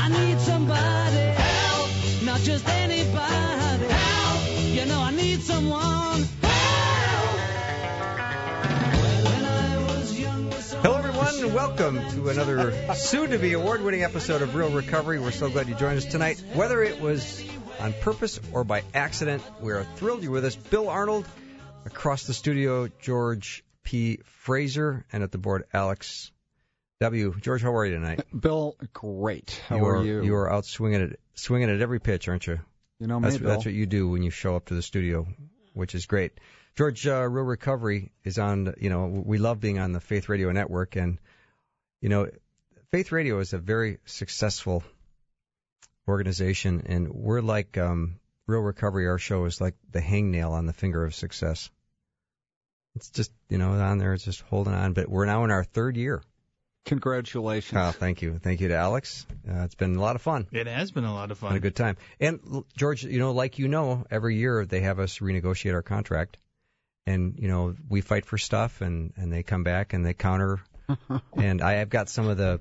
I need somebody help, not just anybody help. You know I need someone help. When I was young, Hello, everyone. Welcome to another soon-to-be award-winning episode of Real Recovery. We're so glad you joined us tonight. Whether it was on purpose or by accident, we are thrilled you're with us. Bill Arnold, across the studio, George P. Fraser, and at the board, Alex W. George, how are you tonight? Bill, great. How are you? You are out swinging at every pitch, aren't you? You know me, Bill. That's what you do when you show up to the studio, which is great. George, Real Recovery is on, we love being on the Faith Radio Network, and, Faith Radio is a very successful organization, and we're like Real Recovery. Our show is like the hangnail on the finger of success. It's just, on there, it's just holding on, but we're now in our third year. Congratulations. Oh, thank you. Thank you to Alex. It's been a lot of fun. It has been a lot of fun. And a good time. And, George, every year they have us renegotiate our contract. And, we fight for stuff, and they come back and they counter. And I have got some of the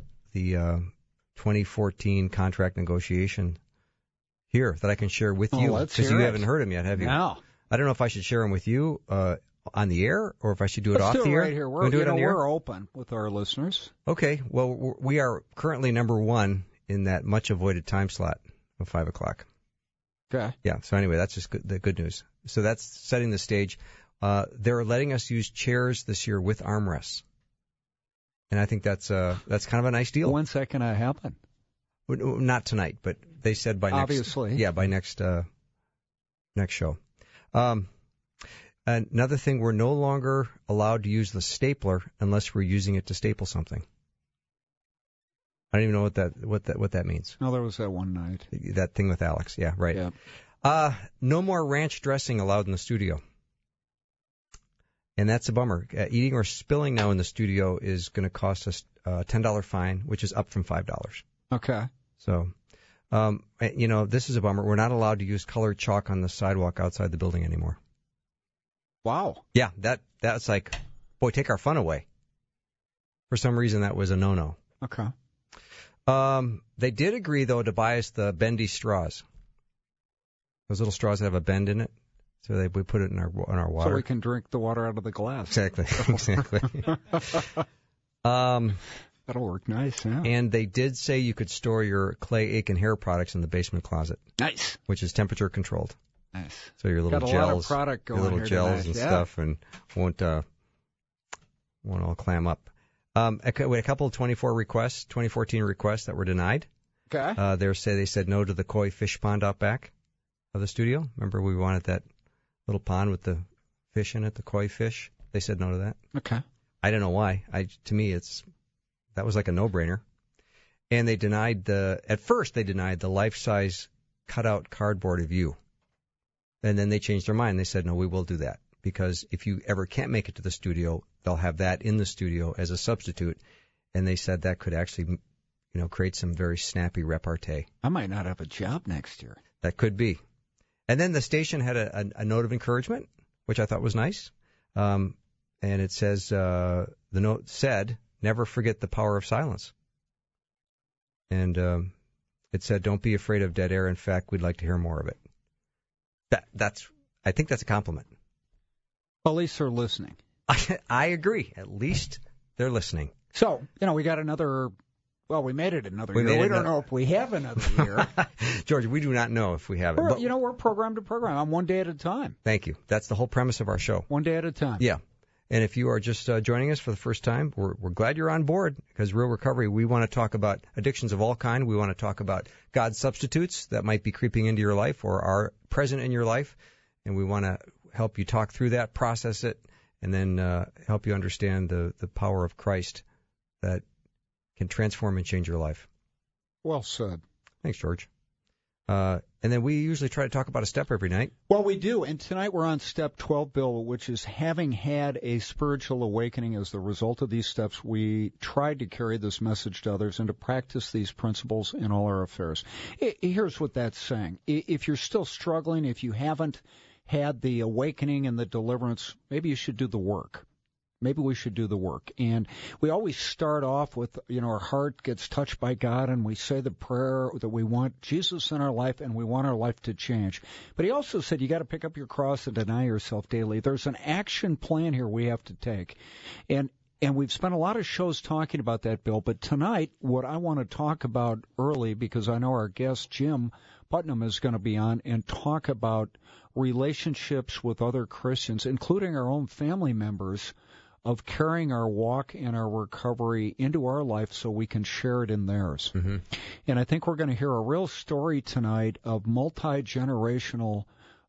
2014 contract negotiation here that I can share with you. Because you haven't heard them yet, have you? No. I don't know if I should share them with you on the air, or if I should do it off the air. Let's do it right here. We're open with our listeners. Okay. Well, we are currently number one in that much-avoided time slot of 5 o'clock. Okay. Yeah. So anyway, that's just the good news. So that's setting the stage. They're letting us use chairs this year with armrests, and I think that's kind of a nice deal. When's that going to happen? Not tonight, but they said by next show. Another thing, we're no longer allowed to use the stapler unless we're using it to staple something. I don't even know what that means. No, there was that one night. That thing with Alex. Yeah, right. Yeah. No more ranch dressing allowed in the studio. And that's a bummer. Eating or spilling now in the studio is going to cost us a $10 fine, which is up from $5. Okay. So, this is a bummer. We're not allowed to use colored chalk on the sidewalk outside the building anymore. Wow. Yeah, that's like, boy, take our fun away. For some reason, that was a no-no. Okay. They did agree, though, to buy us the bendy straws. Those little straws that have a bend in it. So we put it in our water. So we can drink the water out of the glass. Exactly. That'll work nice, yeah. And they did say you could store your Clay Aiken hair products in the basement closet. Nice. Which is temperature controlled. Nice. So your little Got a gels, lot of product going your little here gels tonight. and Yeah. stuff, and won't all clam up. We had a couple of 2014 requests that were denied. Okay. They said no to the koi fish pond out back of the studio. Remember, we wanted that little pond with the fish in it, the koi fish. They said no to that. Okay. I don't know why. To me, that was like a no-brainer. And at first they denied the life-size cutout cardboard of you. And then they changed their mind. They said, no, we will do that. Because if you ever can't make it to the studio, they'll have that in the studio as a substitute. And they said that could actually, create some very snappy repartee. I might not have a job next year. That could be. And then the station had a note of encouragement, which I thought was nice. And it says, the note said, never forget the power of silence. And it said, don't be afraid of dead air. In fact, we'd like to hear more of it. I think that's a compliment. Well, at least they're listening. I agree. At least they're listening. So, we got another. Well, we made it another year. We don't know if we have another year. George, we do not know if we have it. We're program to program. I'm one day at a time. Thank you. That's the whole premise of our show. One day at a time. Yeah. And if you are just joining us for the first time, we're glad you're on board, because Real Recovery, we want to talk about addictions of all kind. We want to talk about God's substitutes that might be creeping into your life or are present in your life. And we want to help you talk through that, process it, and then help you understand the power of Christ that can transform and change your life. Well said. Thanks, George. And then we usually try to talk about a step every night. Well, we do. And tonight we're on step 12, Bill, which is having had a spiritual awakening as the result of these steps. We tried to carry this message to others and to practice these principles in all our affairs. Here's what that's saying. If you're still struggling, if you haven't had the awakening and the deliverance, maybe you should do the work. Maybe we should do the work. And we always start off with, our heart gets touched by God, and we say the prayer that we want Jesus in our life, and we want our life to change. But he also said you got to pick up your cross and deny yourself daily. There's an action plan here we have to take. And we've spent a lot of shows talking about that, Bill. But tonight, what I want to talk about early, because I know our guest, Jim Putnam, is going to be on and talk about relationships with other Christians, including our own family members, of carrying our walk and our recovery into our life so we can share it in theirs. Mm-hmm. And I think we're going to hear a real story tonight of multi-generational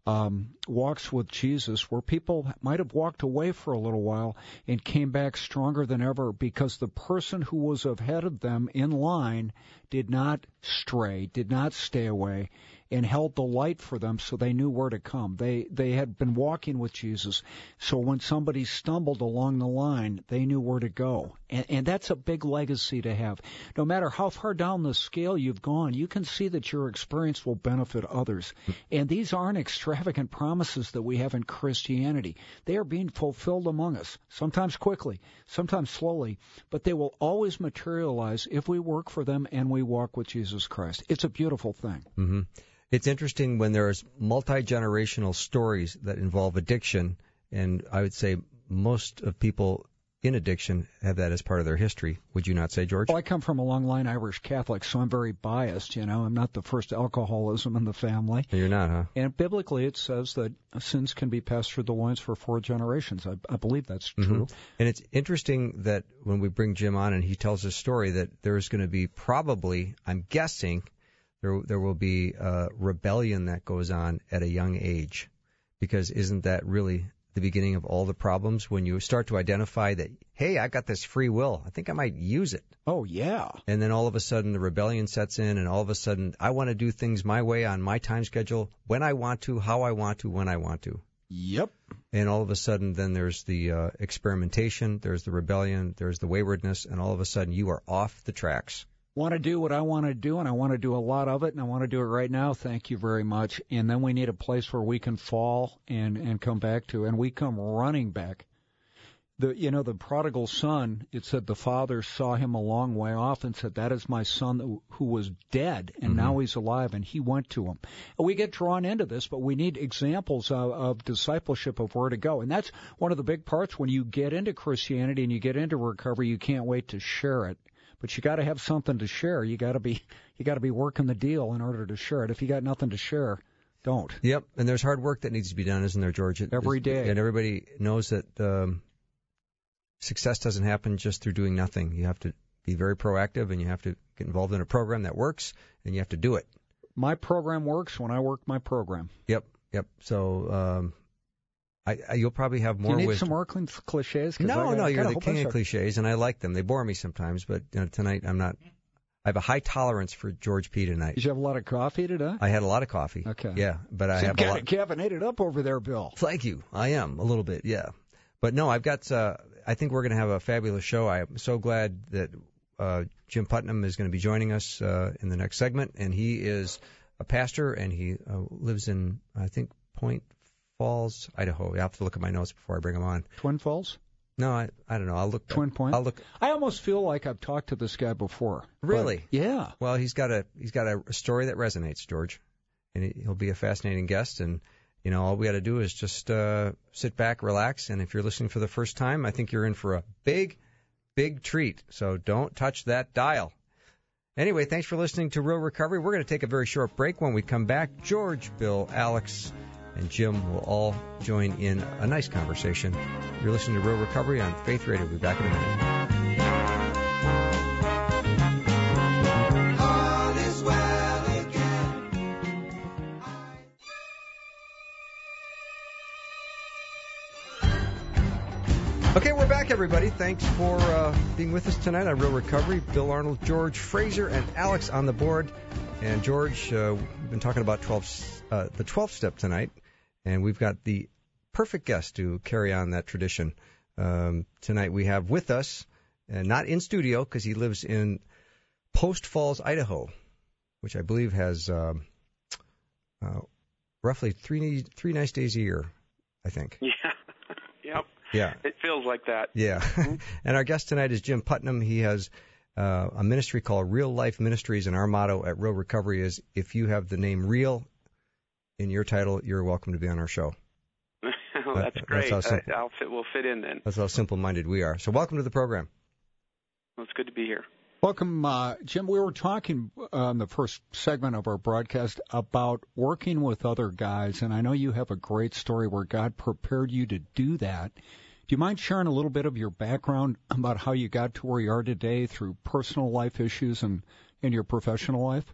walks with Jesus, where people might have walked away for a little while and came back stronger than ever because the person who was ahead of them in line did not stray, did not stay away, and held the light for them so they knew where to come. They had been walking with Jesus, so when somebody stumbled along the line, they knew where to go. And that's a big legacy to have. No matter how far down the scale you've gone, you can see that your experience will benefit others. And these aren't extravagant promises that we have in Christianity. They are being fulfilled among us, sometimes quickly, sometimes slowly, but they will always materialize if we work for them and we walk with Jesus Christ. It's a beautiful thing. Mm-hmm. It's interesting when there's multi-generational stories that involve addiction, and I would say most of people in addiction have that as part of their history. Would you not say, George? Well, I come from a long line Irish Catholic, so I'm very biased, I'm not the first alcoholism in the family. You're not, huh? And biblically it says that sins can be passed through the loins for 4 generations. I believe that's true. Mm-hmm. And it's interesting that when we bring Jim on and he tells his story that there's going to be probably, I'm guessing, there will be a rebellion that goes on at a young age, because isn't that really the beginning of all the problems when you start to identify that, hey, I got this free will, I think I might use it. Oh, yeah. And then all of a sudden the rebellion sets in, and all of a sudden I want to do things my way on my time schedule, when I want to, how I want to, when I want to. Yep. And all of a sudden then there's the experimentation, there's the rebellion, there's the waywardness, and all of a sudden you are off the tracks. Want to do what I want to do, and I want to do a lot of it, and I want to do it right now. Thank you very much. And then we need a place where we can fall and come back to, and we come running back. The prodigal son, it said the father saw him a long way off and said, that is my son who was dead, and now he's alive, and he went to him. And we get drawn into this, but we need examples of discipleship of where to go. And that's one of the big parts when you get into Christianity and you get into recovery, you can't wait to share it. But you got to have something to share. You got to be working the deal in order to share it. If you got nothing to share, don't. Yep, and there's hard work that needs to be done, isn't there, George? Every day. And everybody knows that success doesn't happen just through doing nothing. You have to be very proactive, and you have to get involved in a program that works, and you have to do it. My program works when I work my program. Yep. So you'll probably have more. Do you need wisdom. some more cliches? No, you're the king of cliches, and I like them. They bore me sometimes, but tonight I'm not. I have a high tolerance for George P. tonight. Did you have a lot of coffee today? I had a lot of coffee. Okay. Yeah, but I have a lot. Caffeinated up over there, Bill. Thank you. I am a little bit, yeah. But no, I've got. I think we're going to have a fabulous show. I'm so glad that Jim Putnam is going to be joining us in the next segment, and he is a pastor, and he lives in, I think, Point Falls, Idaho. I have to look at my notes before I bring him on. Twin Falls? No, I don't know. I'll look. Twin Point? I'll look. I almost feel like I've talked to this guy before. Really? Yeah. Well, he's got a story that resonates, George, and he'll be a fascinating guest. And all we got to do is just sit back, relax, and if you're listening for the first time, I think you're in for a big, big treat. So don't touch that dial. Anyway, thanks for listening to Real Recovery. We're going to take a very short break. When we come back, George, Bill, Alex, and Jim will all join in a nice conversation. You're listening to Real Recovery on Faith Radio. We'll be back in a minute. All is well again. Okay, we're back, everybody. Thanks for being with us tonight on Real Recovery. Bill Arnold, George Fraser, and Alex on the board. And George, we've been talking about the 12th step tonight. And we've got the perfect guest to carry on that tradition. Tonight we have with us, not in studio because he lives in Post Falls, Idaho, which I believe has roughly three nice days a year, I think. Yeah. Yep. It feels like that. Yeah. Mm-hmm. And our guest tonight is Jim Putnam. He has a ministry called Real Life Ministries, and our motto at Real Recovery is, if you have the name Real in your title, you're welcome to be on our show. That's great. We'll fit in then. That's how simple-minded we are. So welcome to the program. Well, it's good to be here. Welcome, Jim. We were talking on the first segment of our broadcast about working with other guys, and I know you have a great story where God prepared you to do that. Do you mind sharing a little bit of your background about how you got to where you are today through personal life issues and in your professional life?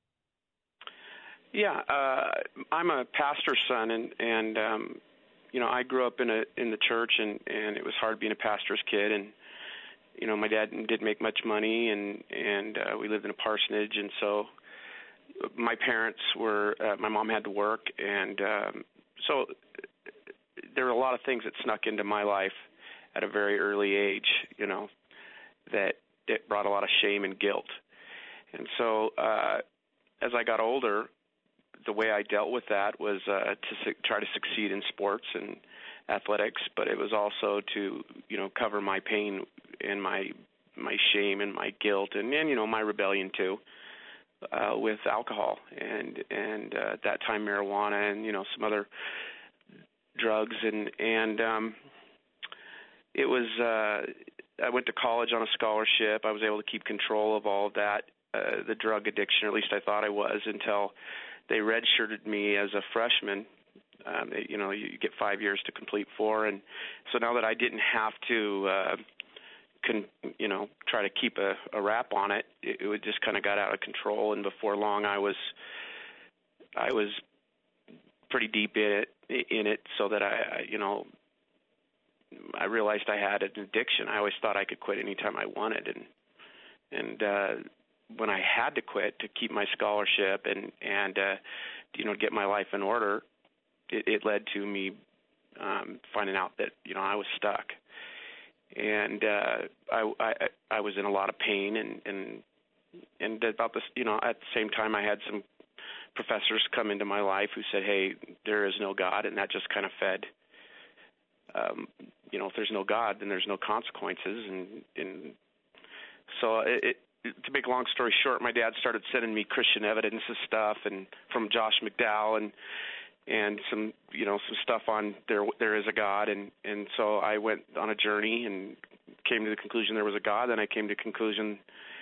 Yeah, I'm a pastor's son, and I grew up in the church, and it was hard being a pastor's kid, and my dad didn't make much money, and we lived in a parsonage, and so my parents were, my mom had to work, and so there were a lot of things that snuck into my life at a very early age, that it brought a lot of shame and guilt. And so as I got older, the way I dealt with that was to try to succeed in sports and athletics, but it was also to, cover my pain and my shame and my guilt and my rebellion too, with alcohol and at that time marijuana and some other drugs and it was I went to college on a scholarship. I was able to keep control of all of that, the drug addiction, or at least I thought I was, until they redshirted me as a freshman. You get 5 years to complete 4, and so now that I didn't have to try to keep a rap on it, it just kind of got out of control, and before long I was pretty deep in it, so that I realized I had an addiction. I always thought I could quit anytime I wanted, and when I had to quit to keep my scholarship and get my life in order, it led to me finding out that I was stuck. And I was in a lot of pain, and about this, at the same time, I had some professors come into my life who said, "Hey, there is no God," and that just kind of fed. If there's no God, then there's no consequences, and so to make a long story short, my dad started sending me Christian Evidence stuff and from Josh McDowell and some stuff on there is a God, and so I went on a journey and came to the conclusion there was a God. Then I came to the conclusion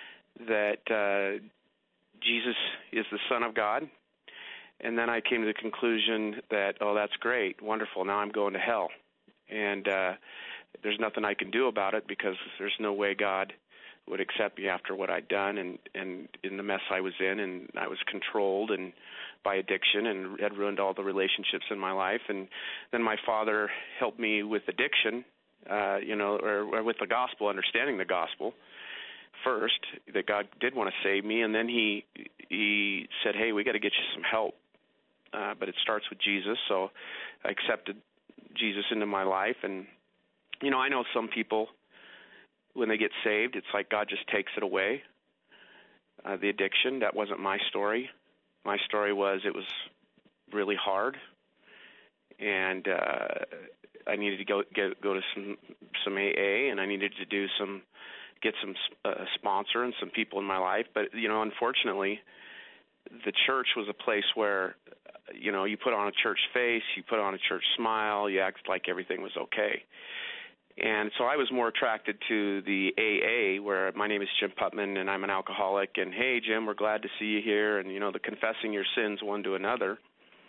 that Jesus is the Son of God, and then I came to the conclusion that, oh, that's great, wonderful, now I'm going to hell, and there's nothing I can do about it because there's no way God would accept me after what I'd done and in the mess I was in, and I was controlled and by addiction and had ruined all the relationships in my life. And then my father helped me with addiction, or with the gospel, understanding the gospel first, that God did want to save me, and then he said, "Hey, we got to get you some help, but it starts with Jesus." So I accepted Jesus into my life, and I know some people, when they get saved, it's like God just takes it away, the addiction. That wasn't my story. My story was it was really hard, and I needed to go to some AA, and I needed to get some sponsor and some people in my life. But unfortunately, the church was a place where you put on a church face, you put on a church smile, you act like everything was okay. And so I was more attracted to the AA, where my name is Jim Putnam, and I'm an alcoholic, and, hey, Jim, we're glad to see you here, and, the confessing your sins one to another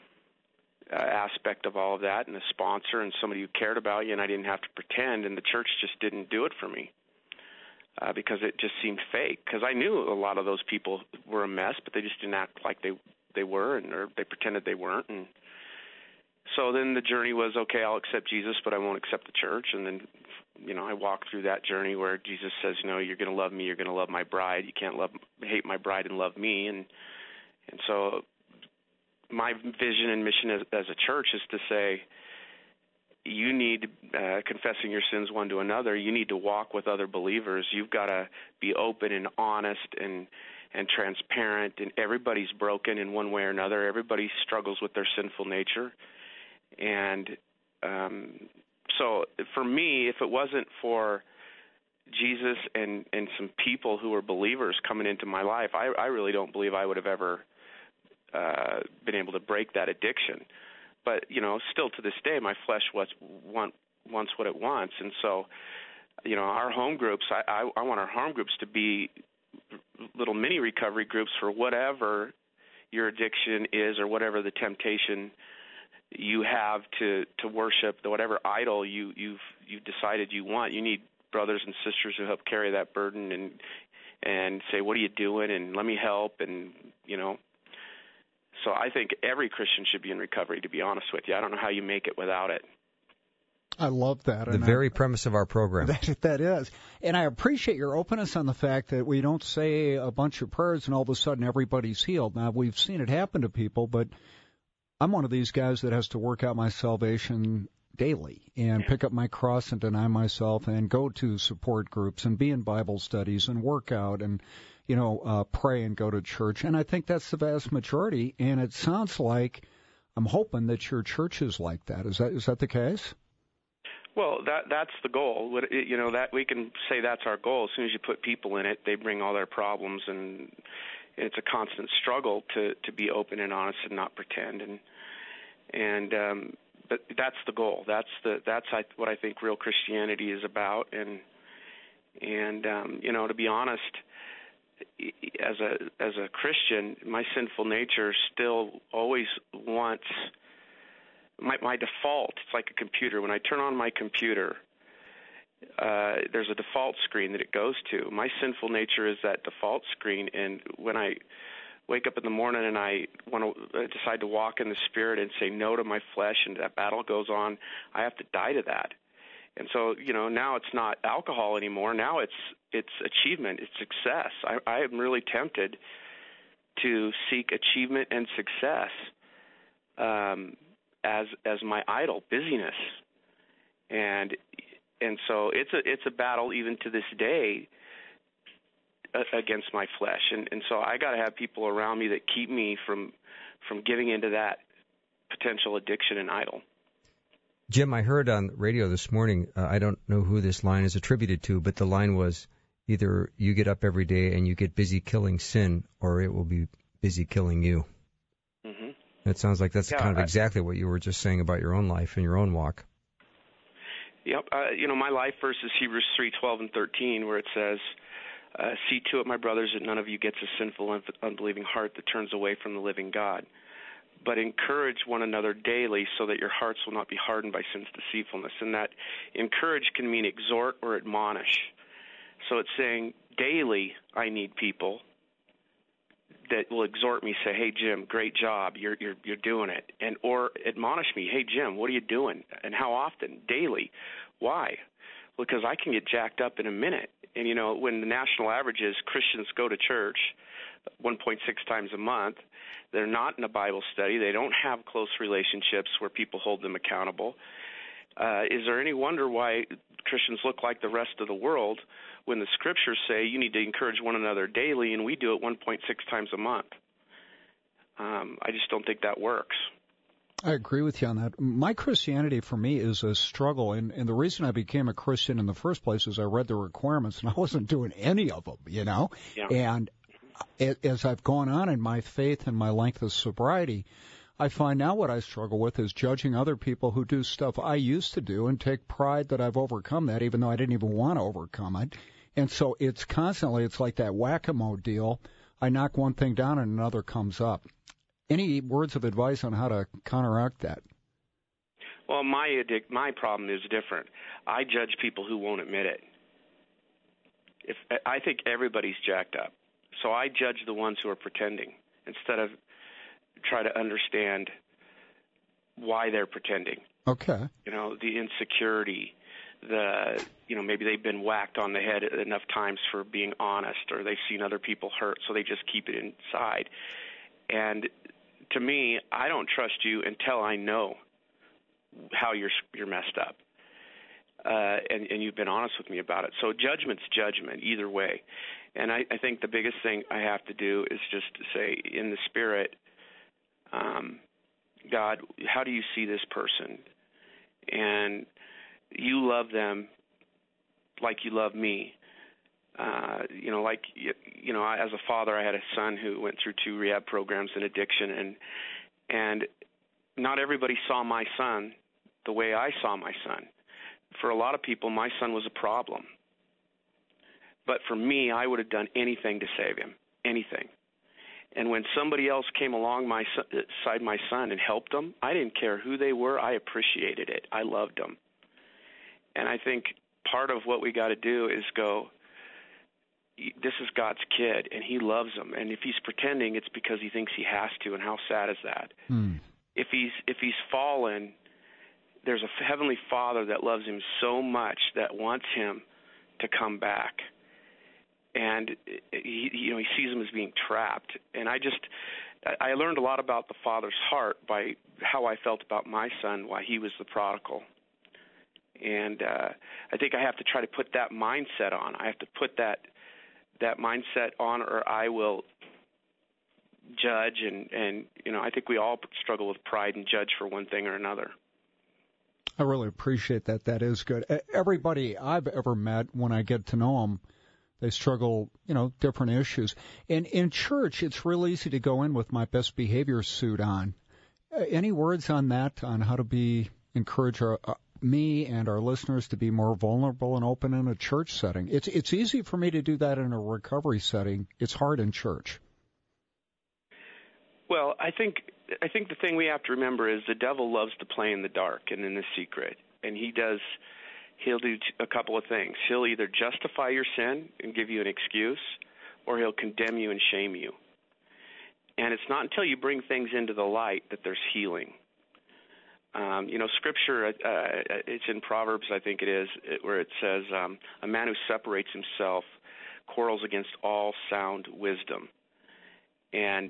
aspect of all of that, and a sponsor and somebody who cared about you, and I didn't have to pretend, and the church just didn't do it for me because it just seemed fake, because I knew a lot of those people were a mess, but they just didn't act like they were, or they pretended they weren't, and so then the journey was, okay, I'll accept Jesus, but I won't accept the church. And then, I walked through that journey where Jesus says, you're going to love me, you're going to love my bride. You can't hate my bride and love me. And so my vision and mission as a church is to say, you need, confessing your sins one to another, you need to walk with other believers. You've got to be open and honest and transparent, and everybody's broken in one way or another. Everybody struggles with their sinful nature. And So for me, if it wasn't for Jesus and some people who were believers coming into my life, I really don't believe I would have ever been able to break that addiction. But, still to this day, my flesh wants what it wants. And so, our home groups, I want our home groups to be little mini recovery groups for whatever your addiction is or whatever the temptation you have to worship, whatever idol you've decided you want. You need brothers and sisters who help carry that burden and say, what are you doing? And let me help. And, so I think every Christian should be in recovery, to be honest with you. I don't know how you make it without it. I love that. The very premise of our program. That is. And I appreciate your openness on the fact that we don't say a bunch of prayers and all of a sudden everybody's healed. Now, we've seen it happen to people, but I'm one of these guys that has to work out my salvation daily and pick up my cross and deny myself and go to support groups and be in Bible studies and work out and, pray and go to church. And I think that's the vast majority. And it sounds like, I'm hoping that your church is like that. Is that the case? Well, that's the goal. That we can say that's our goal. As soon as you put people in it, they bring all their problems, and it's a constant struggle to be open and honest and not pretend. But that's the goal. That's what I think real Christianity is about. And to be honest, as a Christian, my sinful nature still always wants. My default, it's like a computer. When I turn on my computer, there's a default screen that it goes to. My sinful nature is that default screen, and when I wake up in the morning and I decide to walk in the Spirit and say no to my flesh, and that battle goes on, I have to die to that. And so, now it's not alcohol anymore. Now it's achievement, it's success. I am really tempted to seek achievement and success. As my idol, busyness, and so it's a battle even to this day against my flesh, and so I got to have people around me that keep me from giving into that potential addiction and idol. Jim, I heard on the radio this morning, I don't know who this line is attributed to, but the line was either you get up every day and you get busy killing sin, or it will be busy killing you. Mm-hmm. It sounds like that's kind of exactly what you were just saying about your own life and your own walk. Yep. My life verse is Hebrews 3:12 and 13, where it says, see to it, my brothers, that none of you gets a sinful, unbelieving heart that turns away from the living God. But encourage one another daily so that your hearts will not be hardened by sin's deceitfulness. And that encourage can mean exhort or admonish. So it's saying daily I need people that will exhort me, say, hey, Jim, great job, you're doing it. Or admonish me, hey, Jim, what are you doing? And how often? Daily. Why? Because I can get jacked up in a minute. And, when the national average is Christians go to church 1.6 times a month, they're not in a Bible study, they don't have close relationships where people hold them accountable. Is there any wonder why Christians look like the rest of the world when the scriptures say you need to encourage one another daily, and we do it 1.6 times a month? I just don't think that works. I agree with you on that. My Christianity, for me, is a struggle, and the reason I became a Christian in the first place is I read the requirements, and I wasn't doing any of them, Yeah. And as I've gone on in my faith and my length of sobriety, I find now what I struggle with is judging other people who do stuff I used to do and take pride that I've overcome that, even though I didn't even want to overcome it. And so it's like that whack-a-mole deal. I knock one thing down and another comes up. Any words of advice on how to counteract that? Well, my problem is different. I judge people who won't admit it. I think everybody's jacked up. So I judge the ones who are pretending instead of try to understand why they're pretending. Okay. The insecurity, maybe they've been whacked on the head enough times for being honest, or they've seen other people hurt, so they just keep it inside. And to me, I don't trust you until I know how you're messed up. And you've been honest with me about it. So judgment's judgment either way. And I think the biggest thing I have to do is just to say in the Spirit, God, how do you see this person? And you love them like you love me. As a father, I had a son who went through 2 rehab programs in addiction, and not everybody saw my son the way I saw my son. For a lot of people, my son was a problem. But for me, I would have done anything to save him, anything. And when somebody else came along beside my son and helped him, I didn't care who they were. I appreciated it. I loved them. And I think part of what we got to do is go, this is God's kid, and he loves him. And if he's pretending, it's because he thinks he has to, and how sad is that? If he's fallen, there's a Heavenly Father that loves him so much that wants him to come back. And he sees him as being trapped. And I learned a lot about the Father's heart by how I felt about my son while he was the prodigal. And I think I have to try to put that mindset on. I have to put that mindset on, or I will judge. And I think we all struggle with pride and judge for one thing or another. I really appreciate that. That is good. Everybody I've ever met, when I get to know them, they struggle, different issues. And in church, it's real easy to go in with my best behavior suit on. Any words on that, on how to encourage me and our listeners to be more vulnerable and open in a church setting? It's easy for me to do that in a recovery setting. It's hard in church. Well, I think the thing we have to remember is the devil loves to play in the dark and in the secret, and he'll do a couple of things. He'll either justify your sin and give you an excuse, or he'll condemn you and shame you. And it's not until you bring things into the light that there's healing. Scripture, it's in Proverbs, I think it is, where it says, a man who separates himself quarrels against all sound wisdom. And,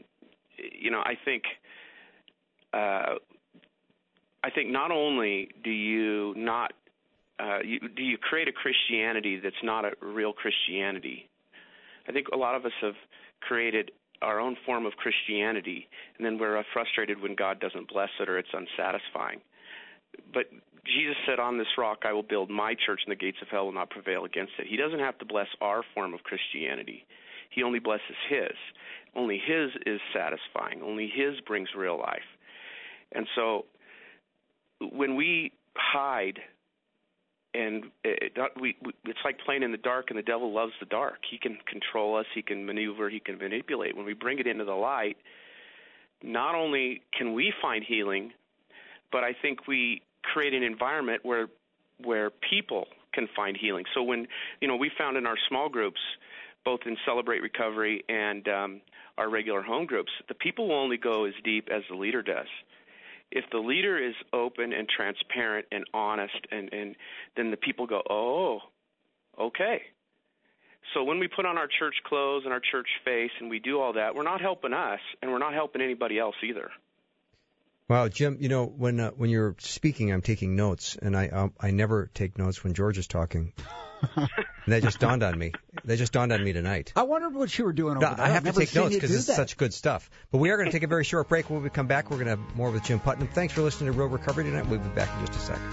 I think not only do you not do you create a Christianity that's not a real Christianity. I think a lot of us have created our own form of Christianity, and then we're frustrated when God doesn't bless it or it's unsatisfying. But Jesus said, on this rock I will build my church, and the gates of hell will not prevail against it. He doesn't have to bless our form of Christianity. He only blesses his. Only his is satisfying. Only his brings real life. And so when we hide, and it's like playing in the dark, and the devil loves the dark. He can control us. He can maneuver. He can manipulate. When we bring it into the light, not only can we find healing, but I think we create an environment where people can find healing. So when, we found in our small groups, both in Celebrate Recovery and our regular home groups, the people will only go as deep as the leader does. If the leader is open and transparent and honest, and then the people go, oh, okay. So when we put on our church clothes and our church face and we do all that, we're not helping us, and we're not helping anybody else either. Wow, Jim, when you're speaking, I'm taking notes, and I never take notes when George is talking. And that just dawned on me. Tonight. I wondered what you were doing over there. I have to take notes because it's such good stuff. But we are going to take a very short break. When we come back, we're going to have more with Jim Putnam. Thanks for listening to Real Recovery tonight. We'll be back in just a second.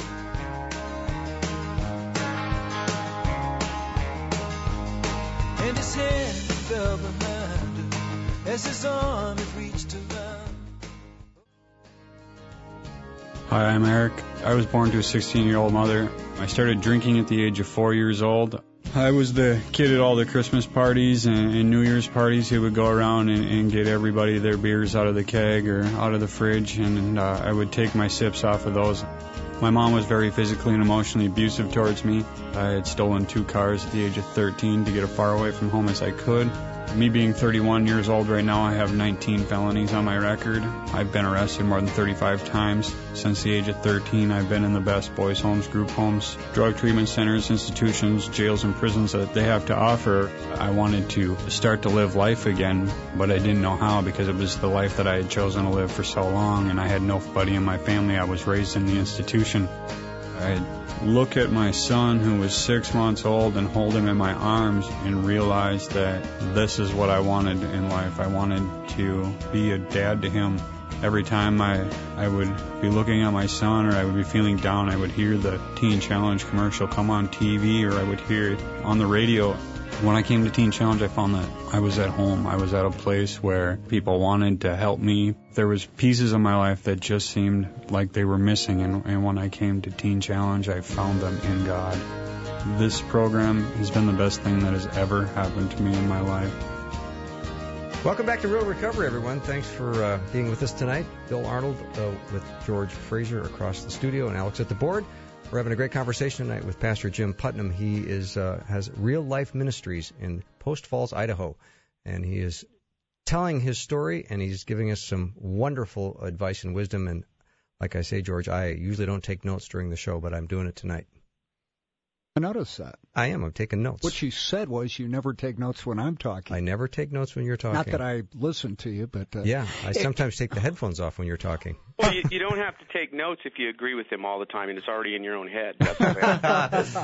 And his hand fell behind her as his arm had reached around. Hi, I'm Eric. I was born to a 16-year-old mother. I started drinking at the age of 4 years old. I was the kid at all the Christmas parties and New Year's parties who would go around and get everybody their beers out of the keg or out of the fridge, and I would take my sips off of those. My mom was very physically and emotionally abusive towards me. I had stolen 2 cars at the age of 13 to get as far away from home as I could. Me being 31 years old right now, I have 19 felonies on my record. I've been arrested more than 35 times. Since the age of 13, I've been in the best boys' homes, group homes, drug treatment centers, institutions, jails, and prisons that they have to offer. I wanted to start to live life again, but I didn't know how because it was the life that I had chosen to live for so long, and I had nobody in my family. I was raised in the institution. I look at my son who was 6 months old and hold him in my arms and realize that this is what I wanted in life. I wanted to be a dad to him. Every time I would be looking at my son, or I would be feeling down, I would hear the Teen Challenge commercial come on TV, or I would hear it on the radio. When I came to Teen Challenge, I found that I was at home. I was at a place where people wanted to help me. There was pieces of my life that just seemed like they were missing, and when I came to Teen Challenge, I found them in God. This program has been the best thing that has ever happened to me in my life. Welcome back to Real Recovery, everyone. Thanks for being with us tonight. Bill Arnold with George Fraser across the studio and Alex at the board. We're having a great conversation tonight with Pastor Jim Putnam. He has Real Life Ministries in Post Falls, Idaho, and he is telling his story, and he's giving us some wonderful advice and wisdom. And like I say, George, I usually don't take notes during the show, but I'm doing it tonight. I noticed that. I am. I'm taking notes. What you said was you never take notes when I'm talking. I never take notes when you're talking. Not that I listen to you, but... yeah, I sometimes take the headphones off when you're talking. Well, you don't have to take notes if you agree with him all the time, and it's already in your own head. That's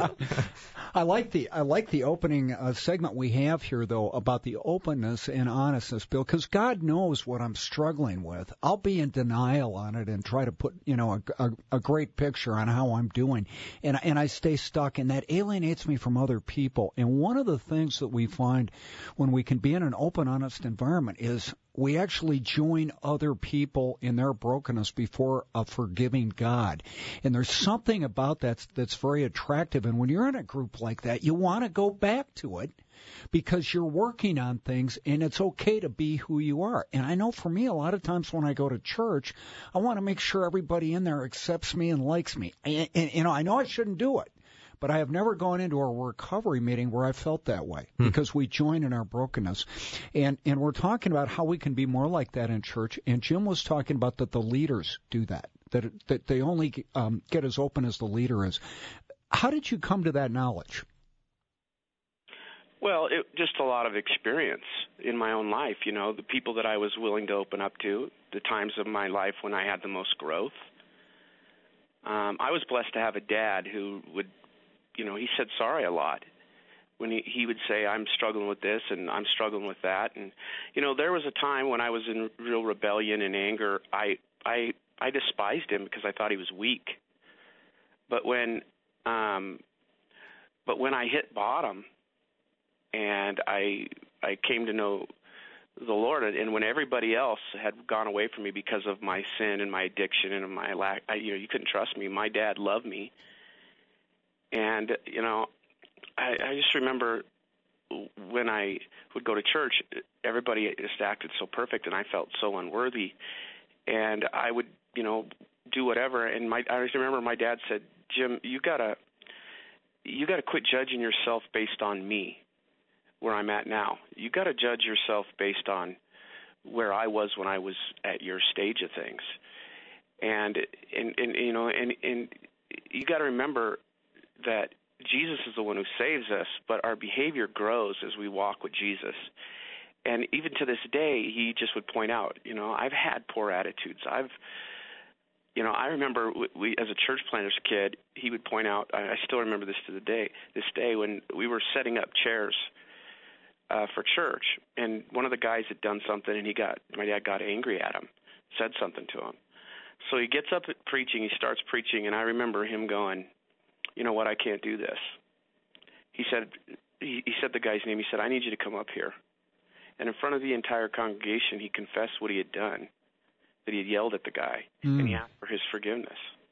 I like the opening segment we have here, though, about the openness and honestness, Bill, because God knows what I'm struggling with. I'll be in denial on it and try to put, a great picture on how I'm doing, and I stay stuck, and that alienates me from other people. And one of the things that we find when we can be in an open, honest environment is we actually join other people in their brokenness before a forgiving God. And there's something about that that's very attractive. And when you're in a group like that, you want to go back to it because you're working on things, and it's okay to be who you are. And I know for me, a lot of times when I go to church, I want to make sure everybody in there accepts me and likes me. And I know I shouldn't do it. But I have never gone into a recovery meeting where I felt that way because we join in our brokenness. And we're talking about how we can be more like that in church. And Jim was talking about that the leaders do that they only get as open as the leader is. How did you come to that knowledge? Well, just a lot of experience in my own life, the people that I was willing to open up to, the times of my life when I had the most growth. I was blessed to have a dad who would, he said sorry a lot when he would say, I'm struggling with this and I'm struggling with that. And, there was a time when I was in real rebellion and anger. I despised him because I thought he was weak. But when I hit bottom and I came to know the Lord, and when everybody else had gone away from me because of my sin and my addiction and my lack, you couldn't trust me. My dad loved me. And, I just remember when I would go to church, everybody just acted so perfect, and I felt so unworthy. And I would, do whatever. And I remember my dad said, Jim, you gotta quit judging yourself based on me, where I'm at now. You got to judge yourself based on where I was when I was at your stage of things. And you got to remember that Jesus is the one who saves us, but our behavior grows as we walk with Jesus. And even to this day, he just would point out, I've had poor attitudes. I remember we as a church planter's kid, he would point out, I still remember this day when we were setting up chairs for church, and one of the guys had done something, and my dad got angry at him, said something to him. So he gets up at preaching, he starts preaching, and I remember him going, you know what, I can't do this. He said the guy's name, he said, I need you to come up here. And in front of the entire congregation, he confessed what he had done, that he had yelled at the guy, and he asked for his forgiveness.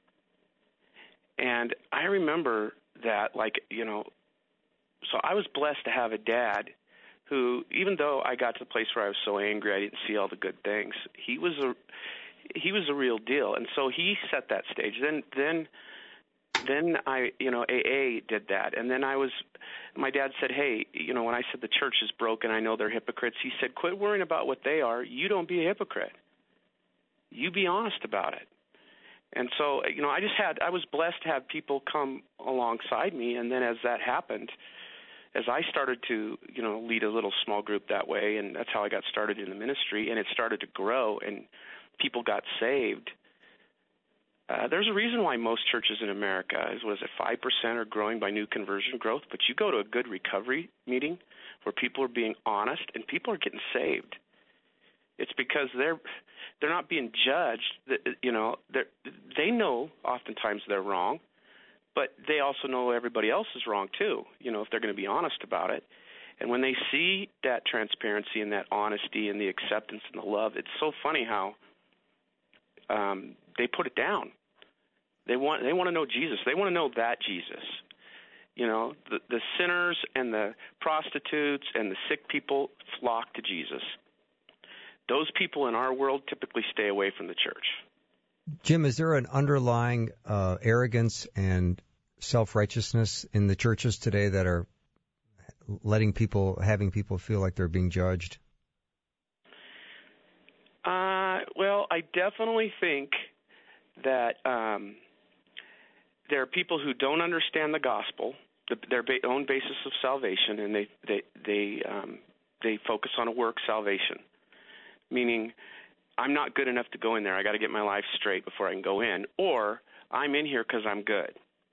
And I remember that, so I was blessed to have a dad who, even though I got to the place where I was so angry I didn't see all the good things, he was a real deal. And so he set that stage. Then I, AA did that. And then my dad said, hey, when I said the church is broken, I know they're hypocrites, he said, quit worrying about what they are. You don't be a hypocrite. You be honest about it. And so, I was blessed to have people come alongside me. And then as that happened, as I started to, lead a little small group that way, and that's how I got started in the ministry, and it started to grow and people got saved. There's a reason why most churches in America, 5% are growing by new conversion growth, but you go to a good recovery meeting where people are being honest and people are getting saved. It's because they're not being judged. You know, they know oftentimes they're wrong, but they also know everybody else is wrong too, you know, if they're going to be honest about it. And when they see that transparency and that honesty and the acceptance and the love, it's so funny how they put it down. They want to know Jesus. They want to know that Jesus. You know, the sinners and the prostitutes and the sick people flock to Jesus. Those people in our world typically stay away from the church. Jim, is there an underlying arrogance and self-righteousness in the churches today that are having people feel like they're being judged? Well, I definitely think that there are people who don't understand the gospel, their own basis of salvation, and they focus on a work salvation, meaning I'm not good enough to go in there. I got to get my life straight before I can go in, or I'm in here because I'm good.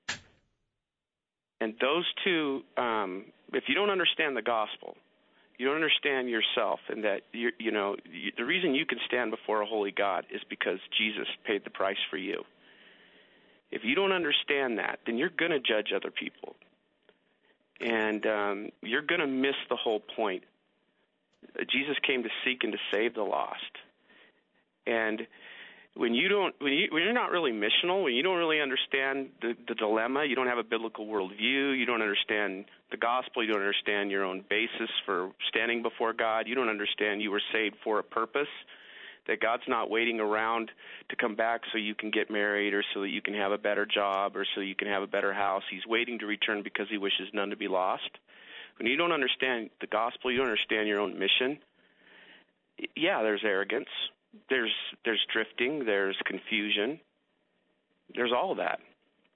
And those two, if you don't understand the gospel, you don't understand yourself, and that the reason you can stand before a holy God is because Jesus paid the price for you. If you don't understand that, then you're going to judge other people, and you're going to miss the whole point. Jesus came to seek and to save the lost, and when you're not really missional, when you don't really understand the dilemma, you don't have a biblical worldview, you don't understand the gospel, you don't understand your own basis for standing before God, you don't understand you were saved for a purpose, that God's not waiting around to come back so you can get married or so that you can have a better job or so you can have a better house. He's waiting to return because he wishes none to be lost. When you don't understand the gospel, you don't understand your own mission, yeah, there's arrogance. There's drifting, there's confusion, there's all of that.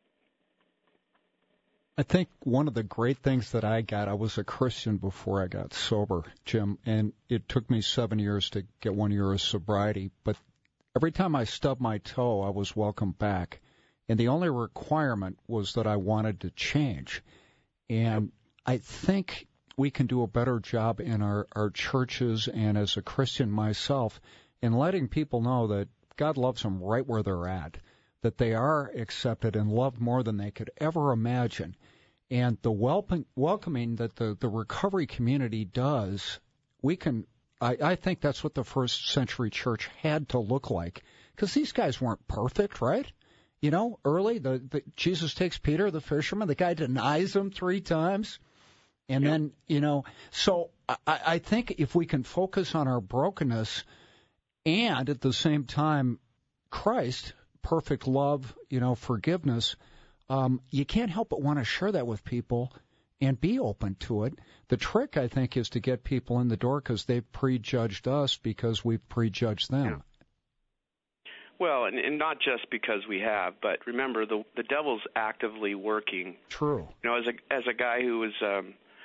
I think one of the great things that I was a Christian before I got sober, Jim, and it took me 7 years to get 1 year of sobriety, but every time I stubbed my toe, I was welcomed back, and the only requirement was that I wanted to change. And I think we can do a better job in our churches and as a Christian myself in letting people know that God loves them right where they're at, that they are accepted and loved more than they could ever imagine. And the welcoming that the recovery community does, I think that's what the first century church had to look like. Because these guys weren't perfect, right? You know, early, Jesus takes Peter, the fisherman, the guy denies him 3 times. And then, so I think if we can focus on our brokenness and at the same time, Christ, perfect love, forgiveness, you can't help but want to share that with people and be open to it. The trick, I think, is to get people in the door because they've prejudged us because we've prejudged them. Yeah. Well, and not just because we have, but remember, the devil's actively working. True. As a guy who was,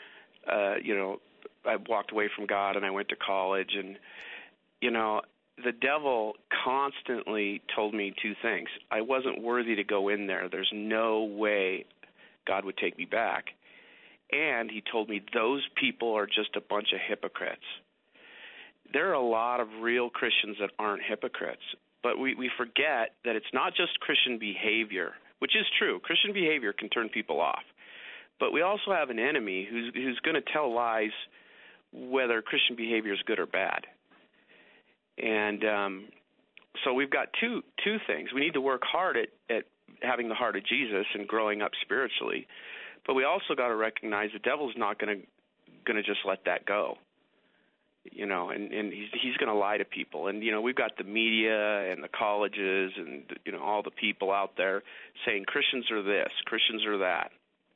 I walked away from God and I went to college, and, the devil constantly told me 2 things. I wasn't worthy to go in there. There's no way God would take me back. And he told me those people are just a bunch of hypocrites. There are a lot of real Christians that aren't hypocrites, but we forget that it's not just Christian behavior, which is true. Christian behavior can turn people off. But we also have an enemy who's going to tell lies whether Christian behavior is good or bad. And so we've got two things. We need to work hard at having the heart of Jesus and growing up spiritually, but we also got to recognize the devil's not going to just let that go. And he's going to lie to people. And we've got the media and the colleges and all the people out there saying Christians are this, Christians are that,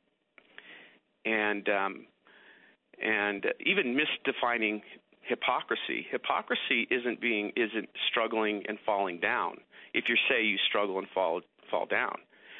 and even misdefining hypocrisy. Hypocrisy isn't struggling and falling down. If you say you struggle and fall down,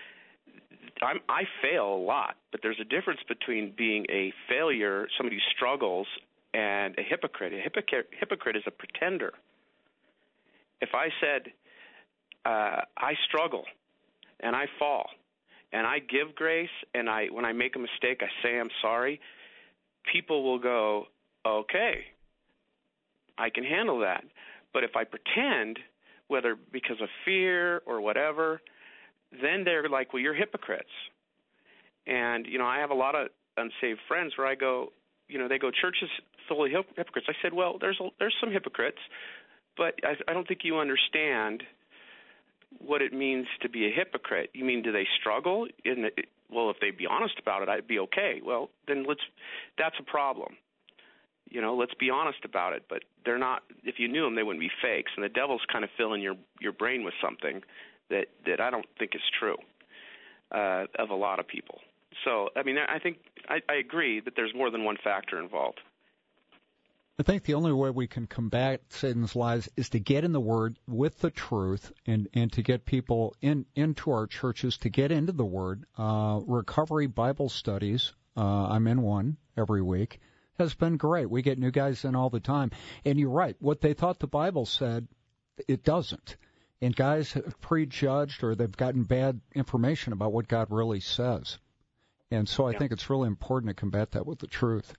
I fail a lot, but there's a difference between being a failure, somebody who struggles, and a hypocrite. A hypocrite is a pretender. If I said I struggle and I fall and I give grace and when I make a mistake I say I'm sorry, people will go, okay, I can handle that. But if I pretend whether because of fear or whatever, then they're like, well, you're hypocrites. And, I have a lot of unsaved friends where I go, they go, church is full of hypocrites. I said, well, there's some hypocrites, but I don't think you understand what it means to be a hypocrite. You mean, do they struggle? Well, if they'd be honest about it, I'd be okay. Well, then that's a problem. Let's be honest about it. But they're not. If you knew them, they wouldn't be fakes. And the devil's kind of filling your brain with something that I don't think is true of a lot of people. So, I think I agree that there's more than one factor involved. I think the only way we can combat Satan's lies is to get in the Word with the truth and to get people into our churches to get into the Word. Recovery Bible studies, I'm in one every week, has been great. We get new guys in all the time. And you're right. What they thought the Bible said, it doesn't. And guys have prejudged or they've gotten bad information about what God really says. And so I think it's really important to combat that with the truth.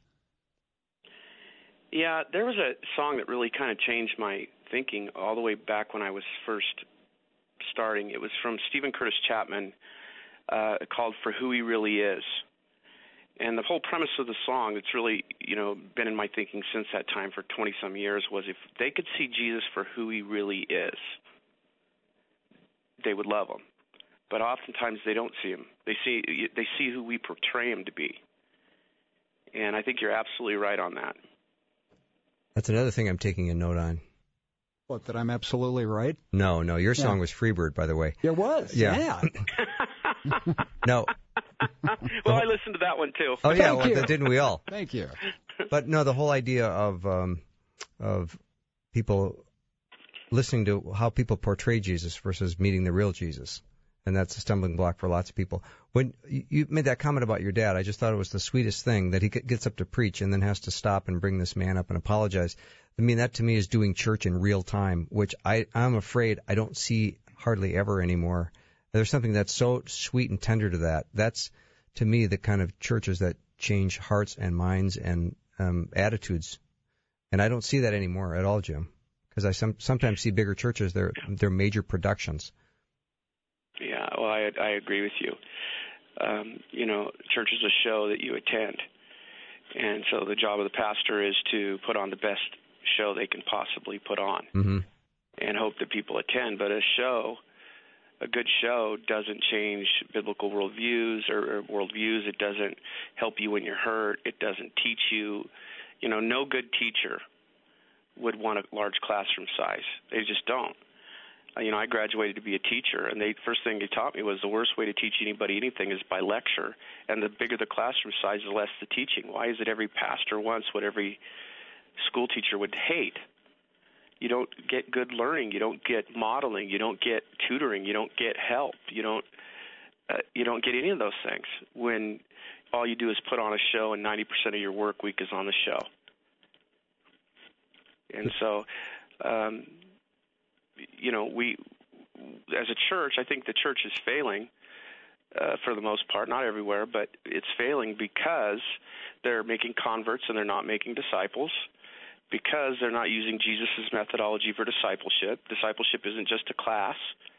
Yeah, there was a song that really kind of changed my thinking all the way back when I was first starting. It was from Stephen Curtis Chapman called For Who He Really Is. And the whole premise of the song that's really, been in my thinking since that time for 20-some years was if they could see Jesus for who he really is, they would love him. But oftentimes they don't see him. They see who we portray him to be. And I think you're absolutely right on that. That's another thing I'm taking a note on. What, that I'm absolutely right? No, your song was Freebird, by the way. It was, yeah. No. Well, I listened to that one, too. Oh, yeah, didn't we all? Thank you. But, no, the whole idea of people listening to how people portray Jesus versus meeting the real Jesus. And that's a stumbling block for lots of people. When you made that comment about your dad, I just thought it was the sweetest thing that he gets up to preach and then has to stop and bring this man up and apologize. I mean, that to me is doing church in real time, which I'm afraid I don't see hardly ever anymore. There's something that's so sweet and tender to that. That's, to me, the kind of churches that change hearts and minds and attitudes. And I don't see that anymore at all, Jim, because I sometimes see bigger churches, they're major productions. Yeah, well, I agree with you. Church is a show that you attend. And so the job of the pastor is to put on the best show they can possibly put on and hope that people attend. But a good show doesn't change biblical worldviews or worldviews. It doesn't help you when you're hurt. It doesn't teach you. No good teacher would want a large classroom size. They just don't. I graduated to be a teacher, and the first thing they taught me was the worst way to teach anybody anything is by lecture. And the bigger the classroom size, the less the teaching. Why is it every pastor wants what every school teacher would hate? You don't get good learning. You don't get modeling. You don't get tutoring. You don't get help. You don't get any of those things when all you do is put on a show and 90% of your work week is on the show. And so, we, as a church, I think the church is failing for the most part, not everywhere, but it's failing because they're making converts and they're not making disciples, because they're not using Jesus' methodology for discipleship. Discipleship isn't just a class.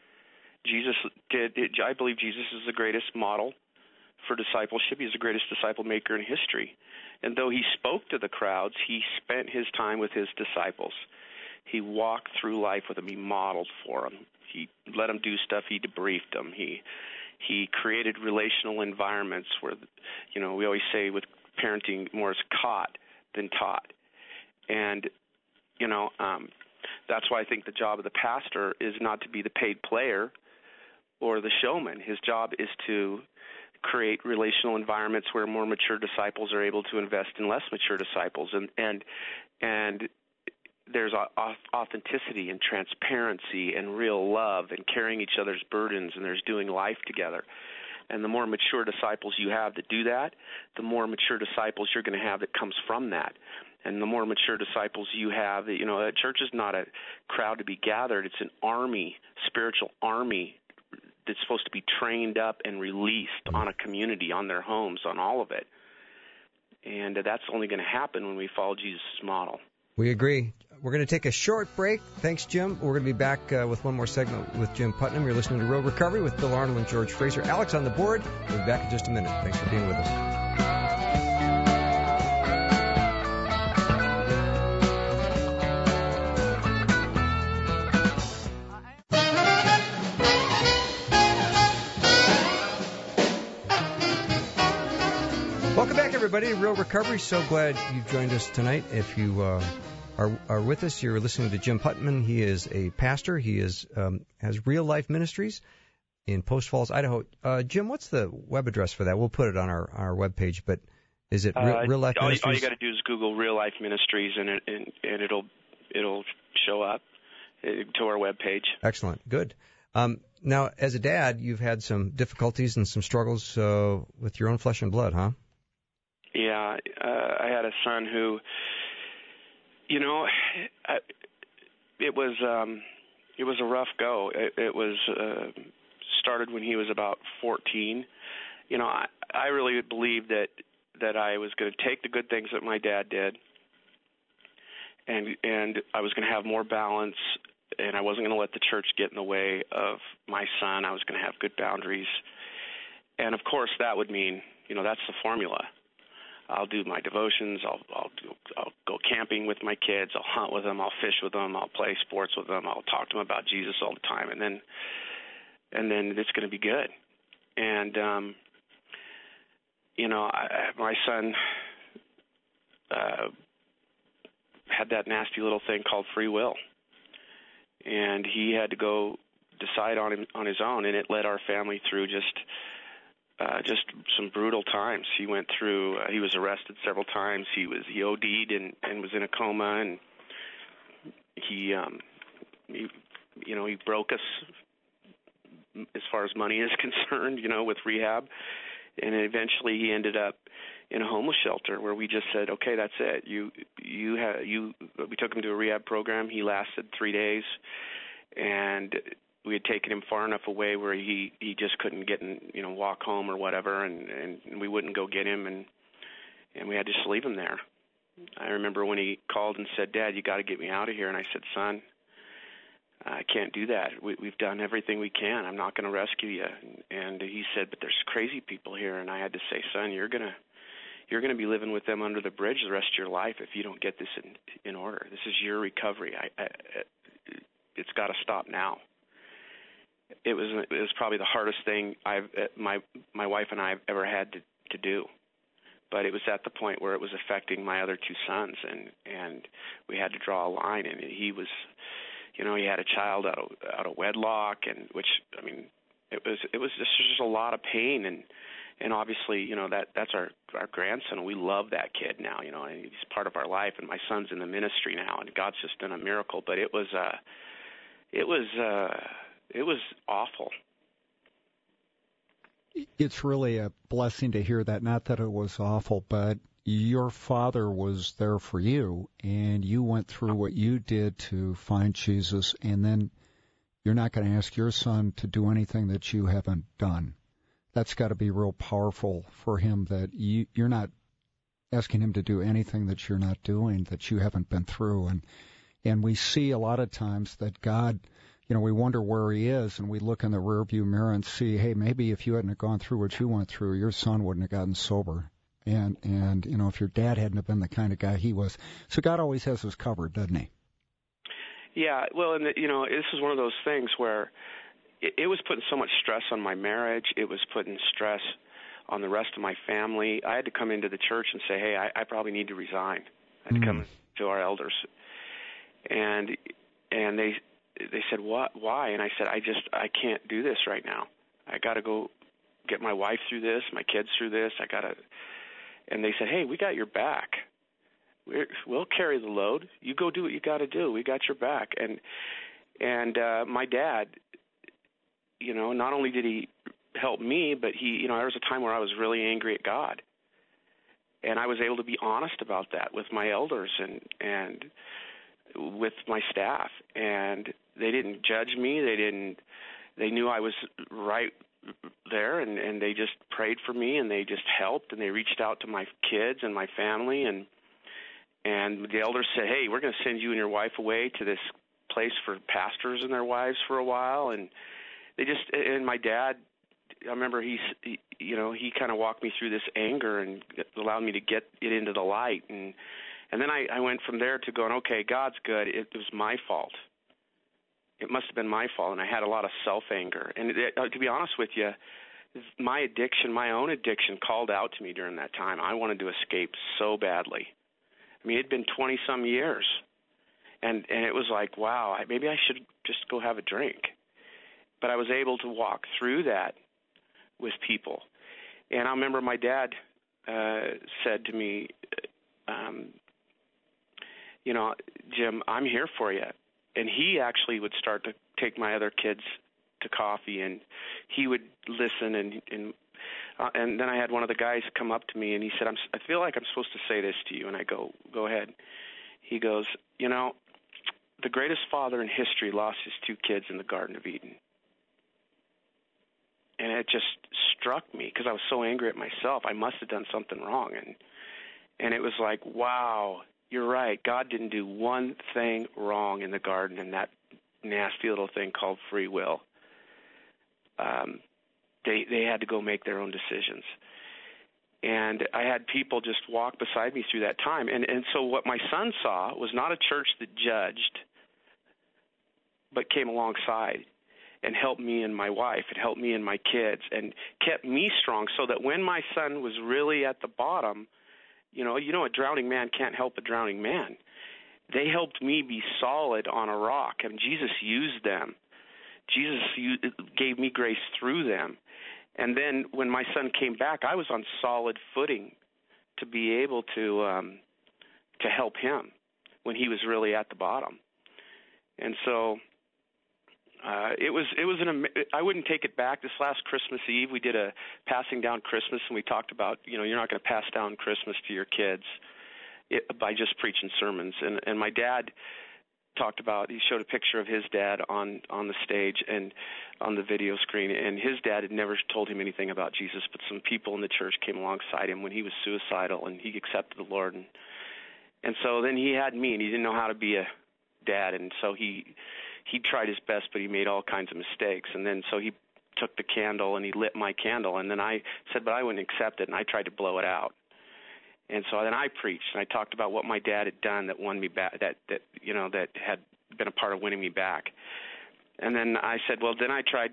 I believe Jesus is the greatest model for discipleship. He's the greatest disciple maker in history. And though he spoke to the crowds, he spent his time with his disciples. He walked through life with them. He modeled for them. He let them do stuff. He debriefed them. He created relational environments where, we always say with parenting, more is caught than taught. And, that's why I think the job of the pastor is not to be the paid player or the showman. His job is to create relational environments where more mature disciples are able to invest in less mature disciples. And there's authenticity and transparency and real love and carrying each other's burdens, and there's doing life together. And the more mature disciples you have that do that, the more mature disciples you're going to have that comes from that. And the more mature disciples you have, a church is not a crowd to be gathered. It's an army, spiritual army that's supposed to be trained up and released on a community, on their homes, on all of it. And that's only going to happen when we follow Jesus' model. We agree. We're going to take a short break. Thanks, Jim. We're going to be back with one more segment with Jim Putnam. You're listening to Real Recovery with Bill Arnold and George Fraser. Alex on the board. We'll be back in just a minute. Thanks for being with us. Welcome back, everybody, to Real Recovery. So glad you joined us tonight. If you are with us, you're listening to Jim Putnam. He is a pastor. He has Real Life Ministries in Post Falls, Idaho. Jim, what's the web address for that? We'll put it on our webpage, but is it Real Life Ministries? All you got to do is Google Real Life Ministries, and it'll show up to our webpage. Excellent. Good. Now, as a dad, you've had some difficulties and some struggles with your own flesh and blood, huh? Yeah, I had a son who, it was a rough go. It was started when he was about 14. I really believed that I was going to take the good things that my dad did, and I was going to have more balance, and I wasn't going to let the church get in the way of my son. I was going to have good boundaries, and of course that would mean, that's the formula. I'll do my devotions. I'll go camping with my kids. I'll hunt with them. I'll fish with them. I'll play sports with them. I'll talk to them about Jesus all the time, and then it's going to be good. And my son had that nasty little thing called free will, and he had to go decide on his own, and it led our family through just some brutal times. He went through. He was arrested several times. He OD'd and was in a coma, and he broke us as far as money is concerned. With rehab, and eventually he ended up in a homeless shelter where we just said, okay, that's it. We took him to a rehab program. He lasted 3 days, and we had taken him far enough away where he just couldn't get walk home or whatever, and we wouldn't go get him, and we had to just leave him there. I remember when he called and said, Dad, you got to get me out of here. And I said, son, I can't do that. We've done everything we can. I'm not going to rescue you. And he said, but there's crazy people here. And I had to say, son, you're going to be living with them under the bridge the rest of your life if you don't get this in order. This is your recovery. It's got to stop now. It was probably the hardest thing my wife and I have ever had to do, but it was at the point where it was affecting my other two sons, and we had to draw a line. And he was, he had a child out of wedlock, and it was just a lot of pain, and obviously that's our grandson, and we love that kid now, and he's part of our life, and my son's in the ministry now, and God's just done a miracle. But it was awful. It's really a blessing to hear that. Not that it was awful, but your father was there for you, and you went through what you did to find Jesus, and then you're not going to ask your son to do anything that you haven't done. That's got to be real powerful for him, that you're not asking him to do anything that you're not doing, that you haven't been through. And we see a lot of times that God, we wonder where he is, and we look in the rearview mirror and see, hey, maybe if you hadn't gone through what you went through, your son wouldn't have gotten sober. And if your dad hadn't have been the kind of guy he was. So God always has us covered, doesn't he? Yeah, well, and this is one of those things where it was putting so much stress on my marriage. It was putting stress on the rest of my family. I had to come into the church and say, hey, I probably need to resign. I had to come to our elders. And they said, what? Why? And I said, I can't do this right now. I got to go get my wife through this, my kids through this. And they said, hey, we got your back. We'll carry the load. You go do what you got to do. We got your back. And my dad, not only did he help me, but there was a time where I was really angry at God. And I was able to be honest about that with my elders and with my staff. And they didn't judge me. They knew I was right there, and they just prayed for me, and they just helped, and they reached out to my kids and my family, and And the elders said, "Hey, we're going to send you and your wife away to this place for pastors and their wives for a while." And and my dad, I remember he kind of walked me through this anger and allowed me to get it into the light. And then I went from there to going, okay, God's good. It was my fault. It must have been my fault, and I had a lot of self-anger. And to be honest with you, my own addiction called out to me during that time. I wanted to escape so badly. I mean, it had been 20-some years, and it was like, wow, maybe I should just go have a drink. But I was able to walk through that with people. And I remember my dad said to me, Jim, I'm here for you. And he actually would start to take my other kids to coffee, and he would listen. And then I had one of the guys come up to me, and he said, I feel like I'm supposed to say this to you. And I go ahead. He goes, the greatest father in history lost his 2 kids in the Garden of Eden. And it just struck me because I was so angry at myself. I must have done something wrong. And it was like, wow, you're right. God didn't do one thing wrong in the garden in that nasty little thing called free will. They had to go make their own decisions. And I had people just walk beside me through that time. And so what my son saw was not a church that judged, but came alongside and helped me and my wife, and helped me and my kids, and kept me strong so that when my son was really at the bottom, a drowning man can't help a drowning man. They helped me be solid on a rock, and Jesus used them. Jesus gave me grace through them. And then when my son came back, I was on solid footing to be able to help him when he was really at the bottom. And so I wouldn't take it back. This last Christmas Eve, we did a passing down Christmas, and we talked about, you're not going to pass down Christmas to your kids by just preaching sermons. And my dad talked about, he showed a picture of his dad on the stage and on the video screen, and his dad had never told him anything about Jesus, but some people in the church came alongside him when he was suicidal, and he accepted the Lord. And so then he had me, and he didn't know how to be a dad, and so he tried his best, but he made all kinds of mistakes. And then so he took the candle and he lit my candle, and then I said, but I wouldn't accept it, and I tried to blow it out. And so then I preached, and I talked about what my dad had done that won me back, that had been a part of winning me back. And then I said, well, then I tried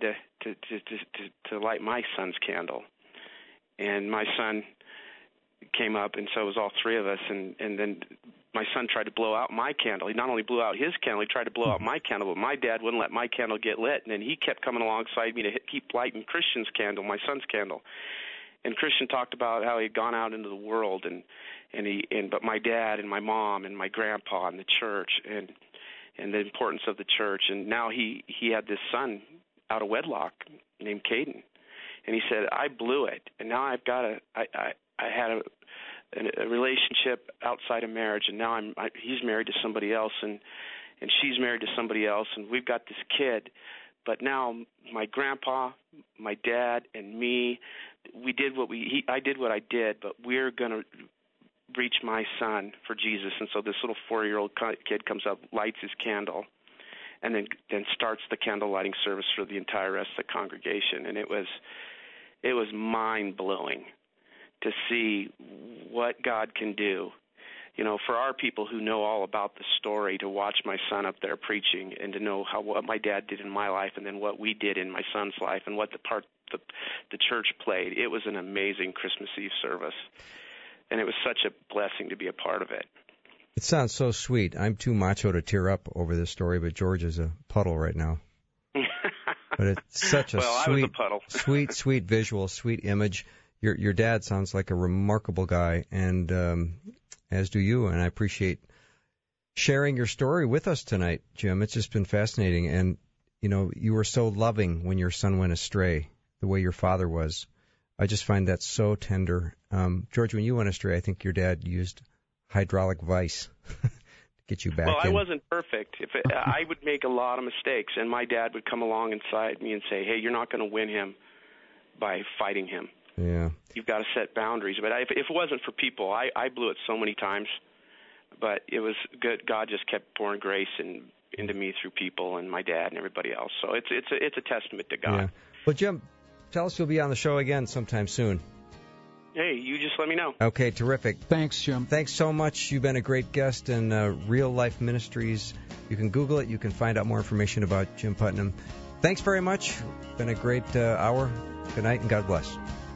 to light my son's candle, and my son came up, and so it was all 3 of us, and then my son tried to blow out my candle. He not only blew out his candle, he tried to blow out my candle, but my dad wouldn't let my candle get lit, and then he kept coming alongside me to keep lighting Christian's candle, my son's candle. And Christian talked about how he'd gone out into the world, but my dad and my mom and my grandpa and the church and the importance of the church, and now he had this son out of wedlock named Caden, and he said, I blew it, and now I've got I had a relationship outside of marriage, and now he's married to somebody else, and she's married to somebody else, and we've got this kid. But now my grandpa, my dad, and me, I did what I did, but we're going to reach my son for Jesus. And so this little 4-year-old kid comes up, lights his candle, and then starts the candle lighting service for the entire rest of the congregation. And it was mind-blowing to see what God can do. For our people who know all about the story, to watch my son up there preaching and to know what my dad did in my life and then what we did in my son's life and what the part the church played. It was an amazing Christmas Eve service, and it was such a blessing to be a part of it. It sounds so sweet. I'm too macho to tear up over this story, but George is a puddle right now. But it's such a sweet visual, sweet image. Your dad sounds like a remarkable guy, and as do you, and I appreciate sharing your story with us tonight, Jim. It's just been fascinating, and you were so loving when your son went astray, the way your father was. I just find that so tender. George, when you went astray, I think your dad used hydraulic vice to get you back in. Well, I wasn't perfect. I would make a lot of mistakes, and my dad would come along inside me and say, hey, you're not going to win him by fighting him. Yeah. You've got to set boundaries. But if it wasn't for people, I blew it so many times. But it was good. God just kept pouring grace into me through people and my dad and everybody else. So it's a testament to God. Yeah. Well, Jim, tell us you'll be on the show again sometime soon. Hey, you just let me know. Okay, terrific. Thanks, Jim. Thanks so much. You've been a great guest in Real Life Ministries. You can Google it. You can find out more information about Jim Putnam. Thanks very much. Been a great hour. Good night and God bless.